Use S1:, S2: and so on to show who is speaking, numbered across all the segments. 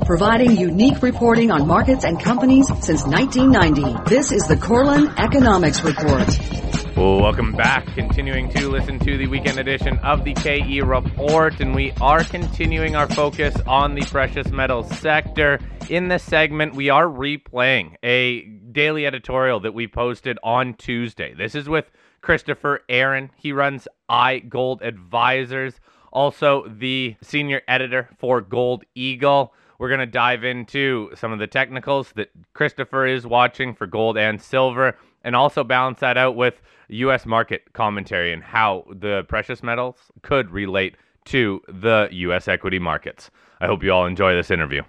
S1: providing unique reporting on markets and companies since 1990. This is the Korelin Economics Report.
S2: Well, welcome back. Continuing to listen to the weekend edition of the KE Report, and we are continuing our focus on the precious metals sector. In this segment, we are replaying a daily editorial that we posted on Tuesday. This is with Christopher Aaron. He runs iGold Advisors, also the senior editor for Gold Eagle. We're going to dive into some of the technicals that Christopher is watching for gold and silver, and also balance that out with U.S. market commentary and how the precious metals could relate to the U.S. equity markets. I hope you all enjoy this interview.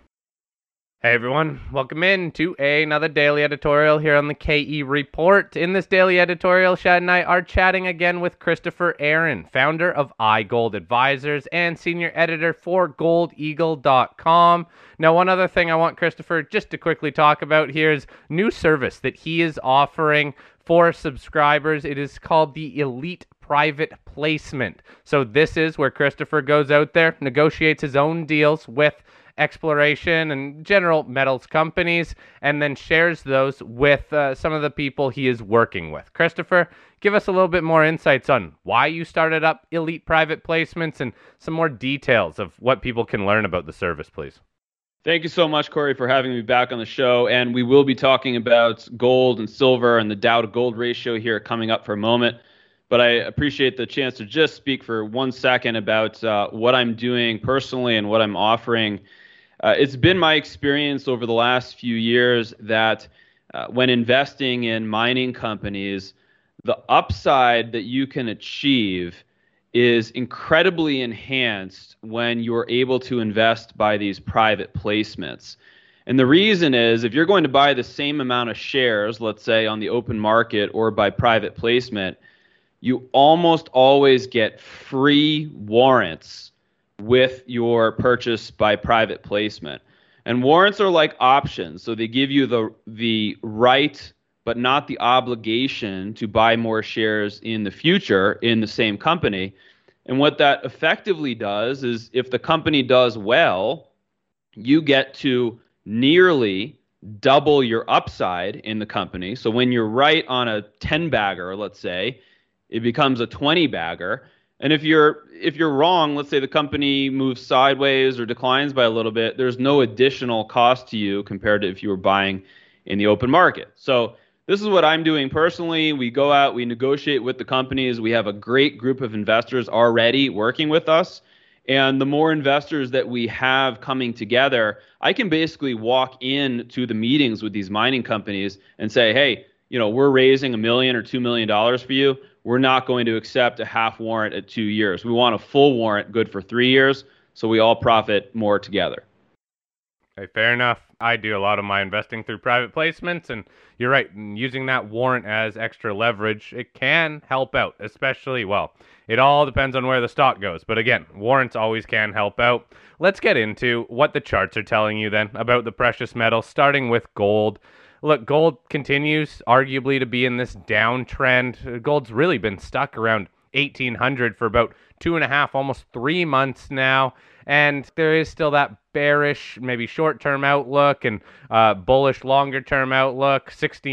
S2: Hey everyone, welcome in to another daily editorial here on the KE Report. In this daily editorial, Shad and I are chatting again with Christopher Aaron, founder of iGold Advisors and senior editor for goldeagle.com. Now, one other thing I want Christopher just to quickly talk about here is new service that he is offering for subscribers. It is called the Elite Private Placement. So this is where Christopher goes out there, negotiates his own deals with exploration and general metals companies, and then shares those with some of the people he is working with. Christopher, give us a little bit more insights on why you started up Elite Private Placements and some more details of what people can learn about the service, please.
S3: Thank you so much, Corey, for having me back on the show. And we will be talking about gold and silver and the Dow to gold ratio here coming up for a moment. But I appreciate the chance to just speak for 1 second about what I'm doing personally and what I'm offering. It's been my experience over the last few years that when investing in mining companies, the upside that you can achieve is incredibly enhanced when you're able to invest by these private placements. And the reason is, if you're going to buy the same amount of shares, let's say on the open market or by private placement, you almost always get free warrants with your purchase by private placement. And warrants are like options, so they give you the right but not the obligation to buy more shares in the future in the same company. And what that effectively does is, if the company does well, you get to nearly double your upside in the company. So when you're right on a 10-bagger, let's say, it becomes a 20-bagger. And if you're wrong, let's say the company moves sideways or declines by a little bit, there's no additional cost to you compared to if you were buying in the open market. So this is what I'm doing personally. We go out, we negotiate with the companies. We have a great group of investors already working with us. And the more investors that we have coming together, I can basically walk in to the meetings with these mining companies and say, hey, we're raising $1 million or $2 million for you. We're not going to accept a half warrant at 2 years. We want a full warrant good for 3 years, so we all profit more together.
S2: Okay, fair enough. I do a lot of my investing through private placements, and you're right, using that warrant as extra leverage, it can help out, especially, well, it all depends on where the stock goes. But again, warrants always can help out. Let's get into what the charts are telling you then about the precious metals, starting with gold. Look, gold continues arguably to be in this downtrend. Gold's really been stuck around 1,800 for about 2.5, almost 3 months now. And there is still that bearish, maybe short-term outlook and bullish longer-term outlook.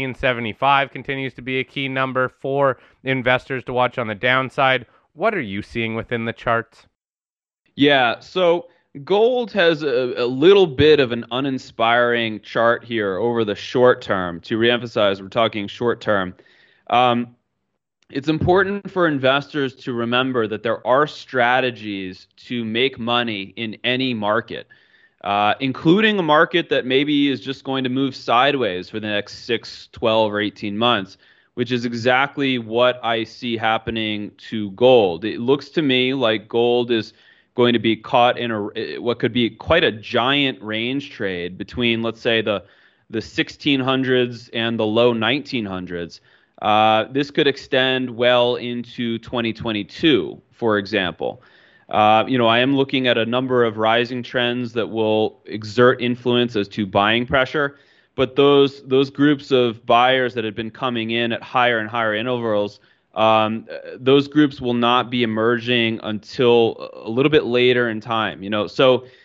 S2: 1675 continues to be a key number for investors to watch on the downside. What are you seeing within the charts?
S3: Yeah, so gold has a little bit of an uninspiring chart here over the short term. To reemphasize, we're talking short term. It's important for investors to remember that there are strategies to make money in any market, including a market that maybe is just going to move sideways for the next 6, 12, or 18 months, which is exactly what I see happening to gold. It looks to me like gold is going to be caught in what could be quite a giant range trade between, let's say, the 1600s and the low 1900s. This could extend well into 2022, for example. I am looking at a number of rising trends that will exert influence as to buying pressure, but those groups of buyers that had been coming in at higher and higher intervals, those groups will not be emerging until a little bit later in time. So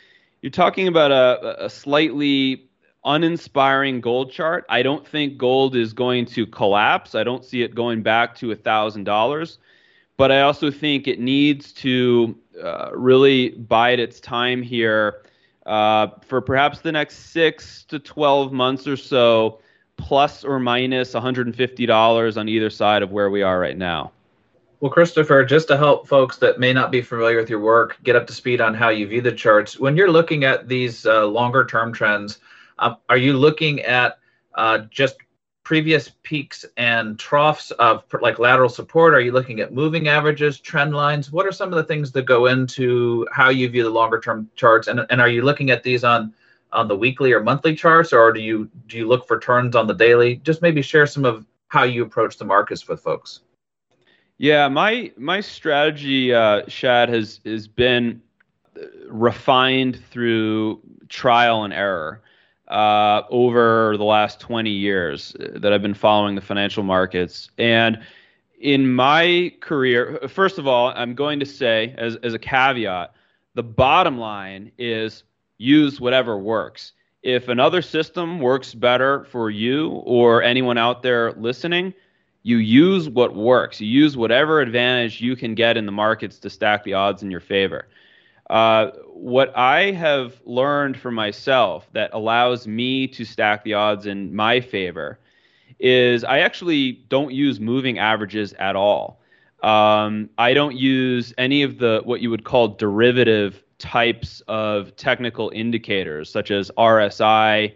S3: You're talking about a slightly uninspiring gold chart. I don't think gold is going to collapse. I don't see it going back to $1,000. But I also think it needs to really bide its time here for perhaps the next 6 to 12 months or so, plus or minus $150 on either side of where we are right now.
S4: Well, Christopher, just to help folks that may not be familiar with your work get up to speed on how you view the charts, when you're looking at these longer term trends, are you looking at just previous peaks and troughs of like lateral support? Are you looking at moving averages, trend lines? What are some of the things that go into how you view the longer term charts? And are you looking at these on the weekly or monthly charts, or do you look for turns on the daily? Just maybe share some of how you approach the markets with folks.
S3: Yeah, my strategy, Shad, has been refined through trial and error over the last 20 years that I've been following the financial markets. And in my career, first of all, I'm going to say as a caveat, the bottom line is use whatever works. If another system works better for you or anyone out there listening, you use what works. You use whatever advantage you can get in the markets to stack the odds in your favor. What I have learned for myself that allows me to stack the odds in my favor is I actually don't use moving averages at all. I don't use any of the what you would call derivative types of technical indicators, such as RSI,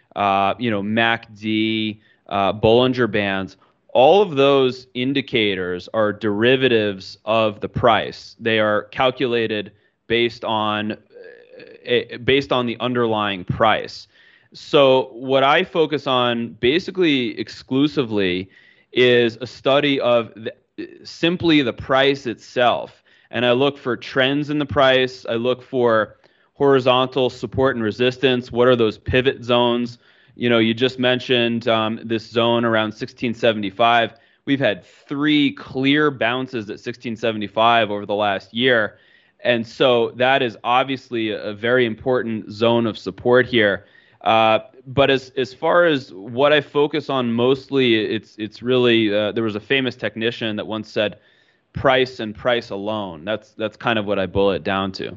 S3: MACD, Bollinger Bands. All of those indicators are derivatives of the price. They are calculated based on the underlying price. So what I focus on basically exclusively is a study of simply the price itself. And I look for trends in the price. I look for horizontal support and resistance. What are those pivot zones? You just mentioned this zone around 1675. We've had 3 clear bounces at 1675 over the last year. And so that is obviously a very important zone of support here. But as far as what I focus on mostly, it's really, there was a famous technician that once said, price and price alone. That's kind of what I boil it down to.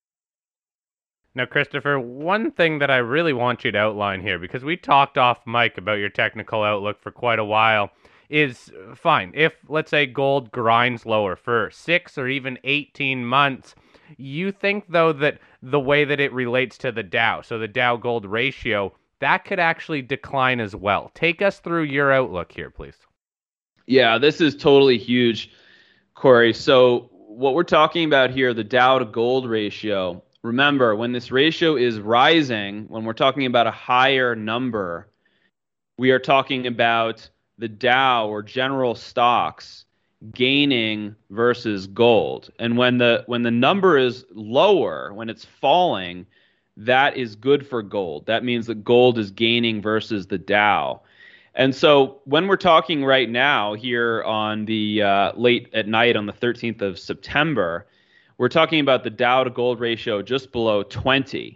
S2: Now, Christopher, one thing that I really want you to outline here, because we talked off mic about your technical outlook for quite a while, is fine. If, let's say, gold grinds lower for 6 or even 18 months, you think, though, that the way that it relates to the Dow, so the Dow-gold ratio, that could actually decline as well. Take us through your outlook here, please.
S3: Yeah, this is totally huge, Corey. So what we're talking about here, the Dow-to-gold ratio, remember, when this ratio is rising, when we're talking about a higher number, we are talking about the Dow or general stocks gaining versus gold. And when the number is lower, when it's falling, that is good for gold. That means that gold is gaining versus the Dow. And so when we're talking right now here on the late at night on the 13th of September, we're talking about the Dow to gold ratio just below 20.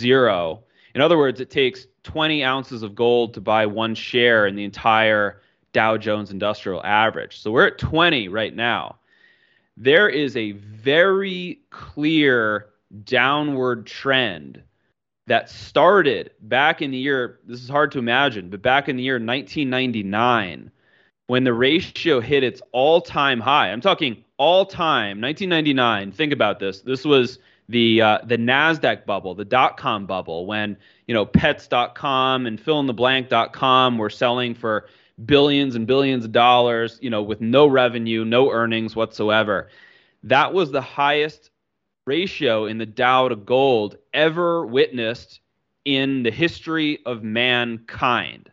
S3: In other words, it takes 20 ounces of gold to buy 1 share in the entire Dow Jones Industrial Average. So we're at 20 right now. There is a very clear downward trend that started back in the year, this is hard to imagine, but back in the year 1999, when the ratio hit its all-time high. I'm talking all-time, 1999. Think about this. This was the NASDAQ bubble, the dot-com bubble, when pets.com and fill-in-the-blank.com were selling for billions and billions of dollars, with no revenue, no earnings whatsoever. That was the highest ratio in the Dow to gold ever witnessed in the history of mankind.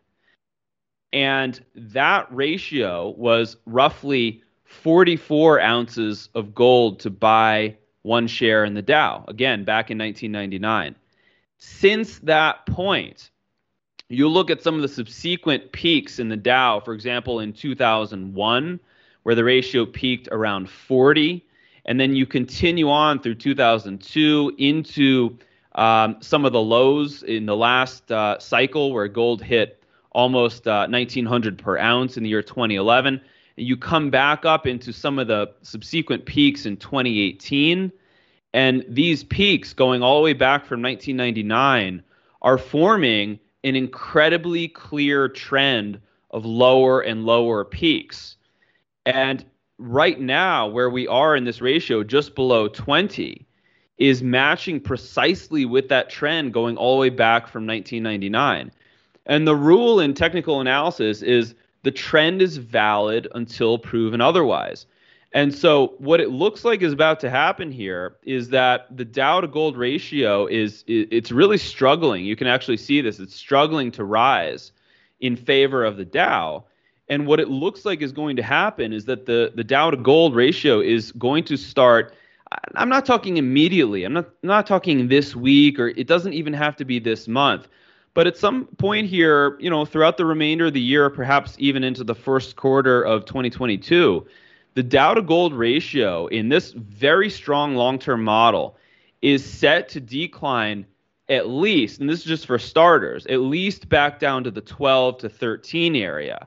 S3: And that ratio was roughly 44 ounces of gold to buy 1 share in the Dow, again, back in 1999. Since that point, you look at some of the subsequent peaks in the Dow, for example, in 2001, where the ratio peaked around 40, and then you continue on through 2002 into some of the lows in the last cycle where gold hit almost 1900 per ounce in the year 2011. And you come back up into some of the subsequent peaks in 2018. And these peaks going all the way back from 1999 are forming an incredibly clear trend of lower and lower peaks. And right now, where we are in this ratio, just below 20, is matching precisely with that trend going all the way back from 1999. And the rule in technical analysis is the trend is valid until proven otherwise. And so what it looks like is about to happen here is that the Dow to gold ratio it's really struggling. You can actually see this. It's struggling to rise in favor of the Dow. And what it looks like is going to happen is that the Dow to gold ratio is going to start. I'm not talking immediately. I'm not talking this week, or it doesn't even have to be this month. But at some point here, throughout the remainder of the year, perhaps even into the first quarter of 2022, the Dow to gold ratio in this very strong long-term model is set to decline at least, and this is just for starters, at least back down to the 12 to 13 area,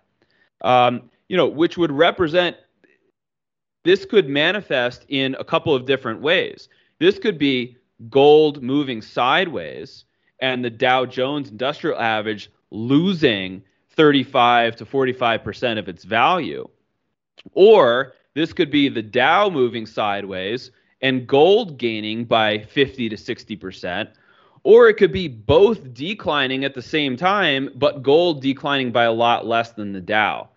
S3: which would represent, this could manifest in a couple of different ways. This could be gold moving sideways and the Dow Jones Industrial Average losing 35 to 45% of its value. Or this could be the Dow moving sideways and gold gaining by 50 to 60%. Or it could be both declining at the same time, but gold declining by a lot less than the Dow.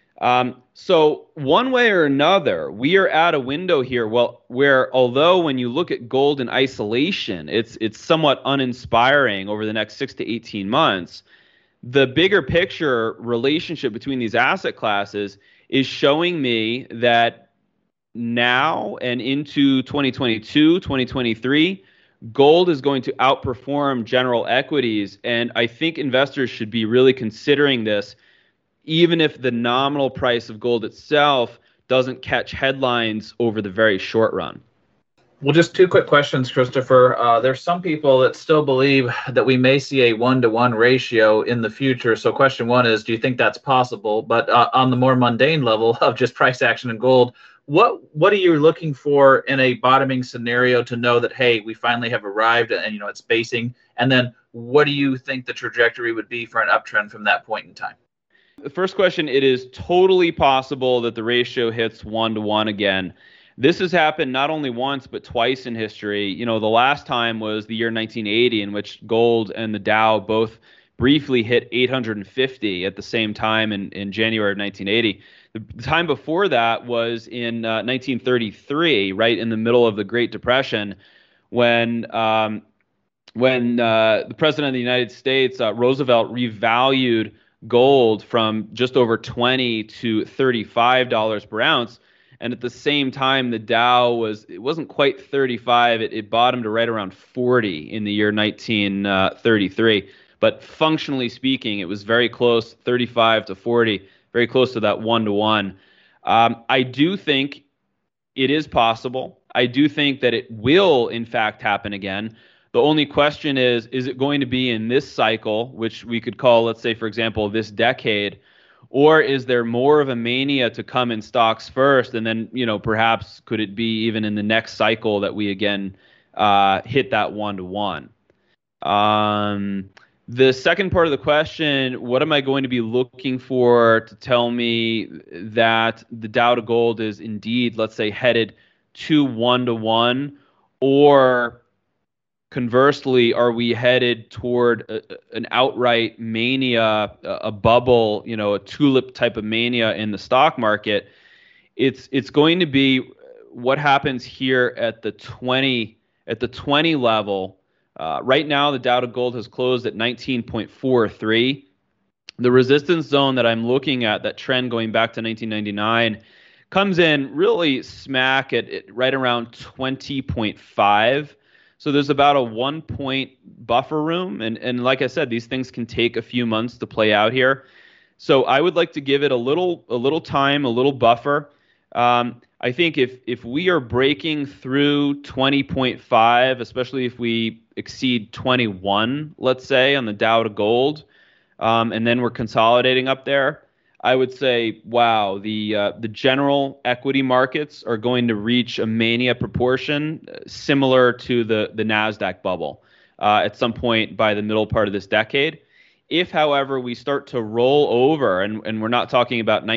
S3: So one way or another, we are at a window here, where although when you look at gold in isolation, it's somewhat uninspiring over the next 6 to 18 months, the bigger picture relationship between these asset classes is showing me that now and into 2022, 2023, gold is going to outperform general equities. And I think investors should be really considering this, even if the nominal price of gold itself doesn't catch headlines over the very short run.
S4: Well, just two quick questions, Christopher. There's some people that still believe that we may see a 1-to-1 ratio in the future. So question one is, do you think that's possible? But on the more mundane level of just price action in gold, what are you looking for in a bottoming scenario to know that, hey, we finally have arrived and it's basing? And then what do you think the trajectory would be for an uptrend from that point in time?
S3: The first question, it is totally possible that the ratio hits 1-to-1 again. This has happened not only once, but twice in history. The last time was the year 1980, in which gold and the Dow both briefly hit 850 at the same time in January of 1980. The time before that was in 1933, right in the middle of the Great Depression, when the President of the United States, Roosevelt, revalued gold from just over $20 to $35 per ounce. And at the same time, the Dow it wasn't quite 35. It bottomed right around 40 in the year 1933. But functionally speaking, it was very close, 35 to 40, very close to that 1-to-1. I do think it is possible. I do think that it will, in fact, happen again. The only question is it going to be in this cycle, which we could call, let's say, for example, this decade, or is there more of a mania to come in stocks first, and then, perhaps could it be even in the next cycle that we again hit that 1-to-1? The second part of the question, what am I going to be looking for to tell me that the Dow to gold is indeed, let's say, headed to 1-to-1, or conversely, are we headed toward an outright mania, a bubble, a tulip type of mania in the stock market? It's going to be what happens here at the 20 level. Right now, the Dow to gold has closed at 19.43. The resistance zone that I'm looking at, that trend going back to 1999, comes in really smack at right around 20.5. So there's about a 1-point buffer room. And like I said, these things can take a few months to play out here. So I would like to give it a little time, a little buffer. I think if we are breaking through 20.5, especially if we exceed 21, let's say, on the Dow to gold, and then we're consolidating up there, I would say, wow, the general equity markets are going to reach a mania proportion similar to the NASDAQ bubble at some point by the middle part of this decade. If, however, we start to roll over, and we're not talking about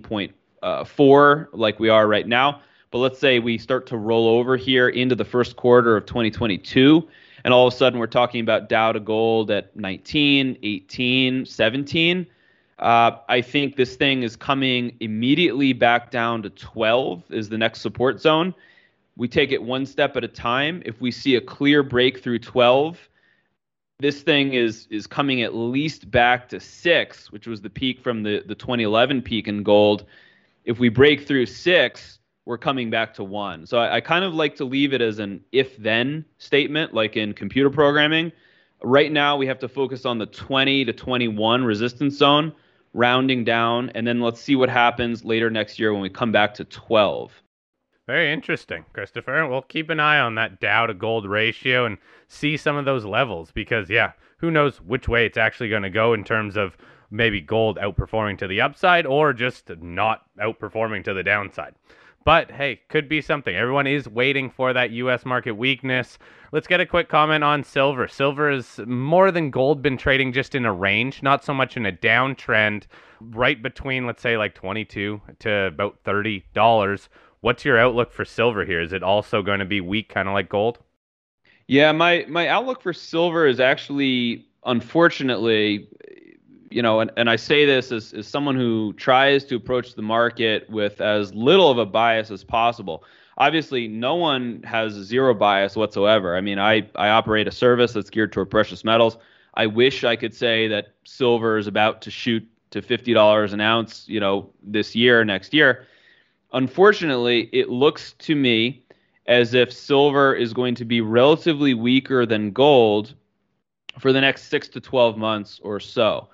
S3: 19.4 like we are right now, but let's say we start to roll over here into the first quarter of 2022, and all of a sudden we're talking about Dow to gold at 19, 18, 17. I think this thing is coming immediately back down to 12 is the next support zone. We take it one step at a time. If we see a clear break through 12, this thing is coming at least back to 6, which was the peak from the 2011 peak in gold. If we break through 6, we're coming back to 1. So I kind of like to leave it as an if-then statement, like in computer programming. Right now, we have to focus on the 20 to 21 resistance zone, rounding down, and then let's see what happens later next year when we come back to 12.
S2: Very interesting, Christopher. We'll keep an eye on that Dow to gold ratio and see some of those levels because, yeah, who knows which way it's actually going to go in terms of maybe gold outperforming to the upside or just not outperforming to the downside. But, hey, could be something. Everyone is waiting for that U.S. market weakness. Let's get a quick comment on silver. Silver has more than gold been trading just in a range, not so much in a downtrend, right between, let's say, like $22 to about $30. What's your outlook for silver here? Is it also going to be weak, kind of like gold?
S3: Yeah, my outlook for silver is actually, unfortunately, and I say this as someone who tries to approach the market with as little of a bias as possible. Obviously, no one has zero bias whatsoever. I mean, I operate a service that's geared toward precious metals. I wish I could say that silver is about to shoot to $50 an ounce, this year, next year. Unfortunately, it looks to me as if silver is going to be relatively weaker than gold for the next 6 to 12 months or so.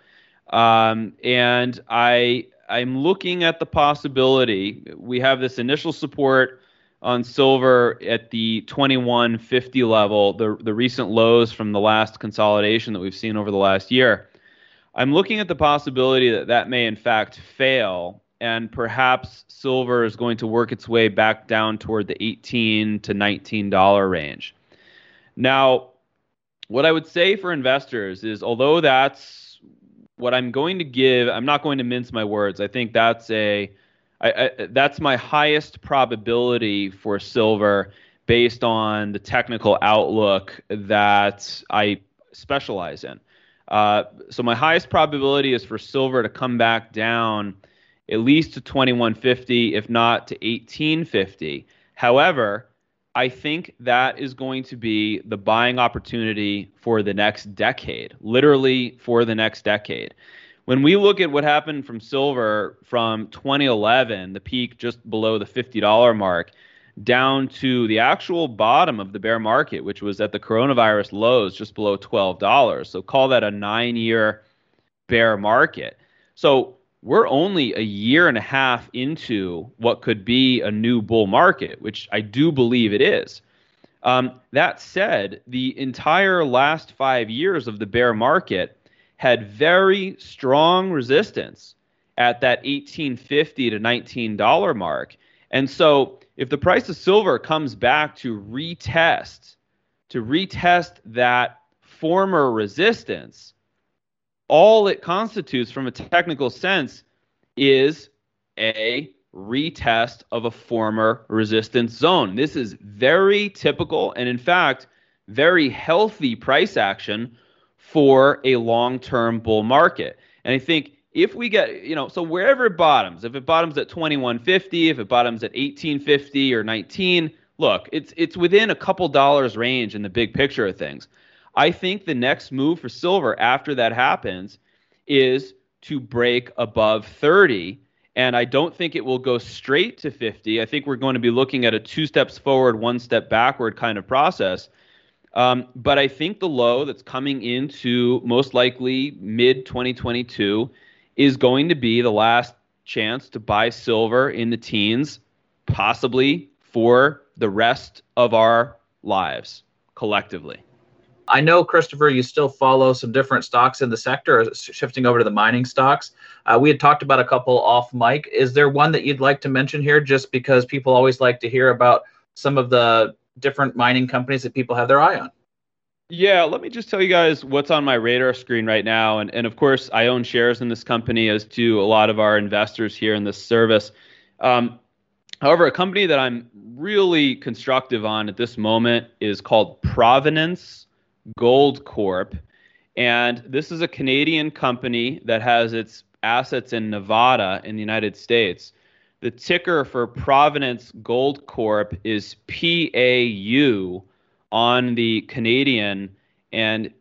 S3: And I'm looking at the possibility. We have this initial support on silver at the 2150 level, the recent lows from the last consolidation that we've seen over the last year. I'm looking at the possibility that may in fact fail, and perhaps silver is going to work its way back down toward the $18 to $19 range. Now, what I would say for investors is, although that's what I'm going to give, I'm not going to mince my words. I think that's that's my highest probability for silver based on the technical outlook that I specialize in. So my highest probability is for silver to come back down at least to 2150, if not to 1850. However, I think that is going to be the buying opportunity for the next decade, literally for the next decade. When we look at what happened from silver from 2011, the peak just below the $50 mark, down to the actual bottom of the bear market, which was at the coronavirus lows just below $12. So call that a 9-year bear market. So we're only a year and a half into what could be a new bull market, which I do believe it is. That said, the entire last 5 years of the bear market had very strong resistance at that $18.50 to $19 mark. And so if the price of silver comes back to retest that former resistance, all it constitutes from a technical sense is a retest of a former resistance zone. This is very typical and, in fact, very healthy price action for a long-term bull market. And I think if we get, so wherever it bottoms, if it bottoms at 2150, if it bottoms at 1850 or 19, look, it's within a couple dollars range in the big picture of things. I think the next move for silver after that happens is to break above 30, and I don't think it will go straight to 50. I think we're going to be looking at a 2 steps forward, 1 step backward kind of process. But I think the low that's coming into most likely mid-2022 is going to be the last chance to buy silver in the teens, possibly for the rest of our lives collectively.
S4: I know, Christopher, you still follow some different stocks in the sector, shifting over to the mining stocks. We had talked about a couple off mic. Is there one that you'd like to mention here, just because people always like to hear about some of the different mining companies that people have their eye on?
S3: Yeah, let me just tell you guys what's on my radar screen right now. And of course, I own shares in this company, as do a lot of our investors here in this service. However, a company that I'm really constructive on at this moment is called Provenance Gold Corp. And this is a Canadian company that has its assets in Nevada in the United States. The ticker for Provenance Gold Corp is PAU on the Canadian and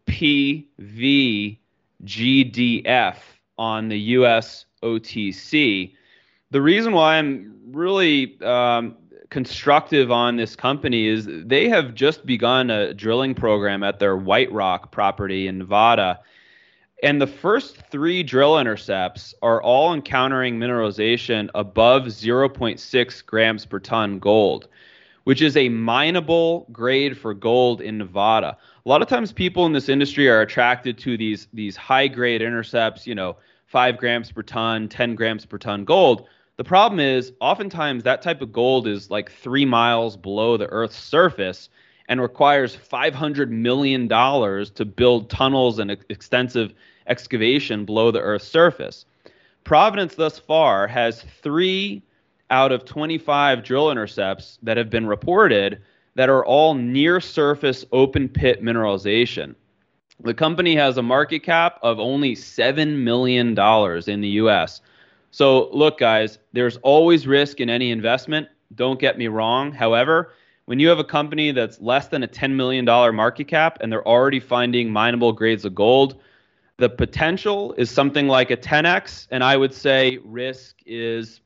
S3: PVGDF on the US OTC. The reason why I'm really constructive on this company is they have just begun a drilling program at their White Rock property in Nevada. And the first 3 drill intercepts are all encountering mineralization above 0.6 grams per ton gold, which is a mineable grade for gold in Nevada. A lot of times people in this industry are attracted to these high-grade intercepts, 5 grams per ton, 10 grams per ton gold. The problem is oftentimes that type of gold is like 3 miles below the Earth's surface and requires $500 million to build tunnels and extensive excavation below the Earth's surface. Provenance thus far has 3 out of 25 drill intercepts that have been reported that are all near surface open pit mineralization. The company has a market cap of only $7 million in the US. So look, guys, there's always risk in any investment. Don't get me wrong. However, when you have a company that's less than a $10 million market cap and they're already finding mineable grades of gold, the potential is something like a 10x, and I would say risk is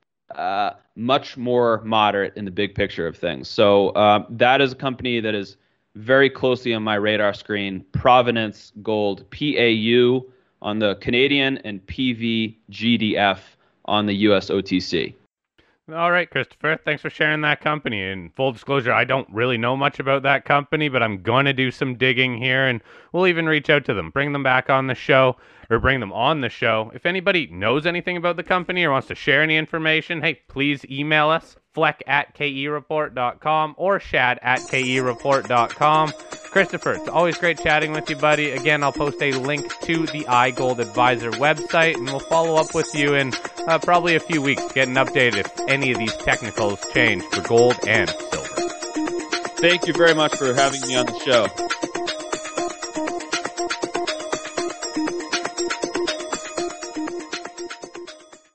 S3: much more moderate in the big picture of things. So that is a company that is very closely on my radar screen. Provenance Gold, PAU on the Canadian and PVGDF on the US OTC.
S2: All right, Christopher, thanks for sharing that company. And full disclosure, I don't really know much about that company, but I'm going to do some digging here, and we'll even reach out to them, bring them back on the show, or bring them on the show. If anybody knows anything about the company or wants to share any information, hey, please email us, fleck@kereport.com or shad@kereport.com. Christopher, it's always great chatting with you, buddy. Again, I'll post a link to the iGold Advisor website, and we'll follow up with you in probably a few weeks to get an update if any of these technicals change for gold and silver.
S3: Thank you very much for having me on the show.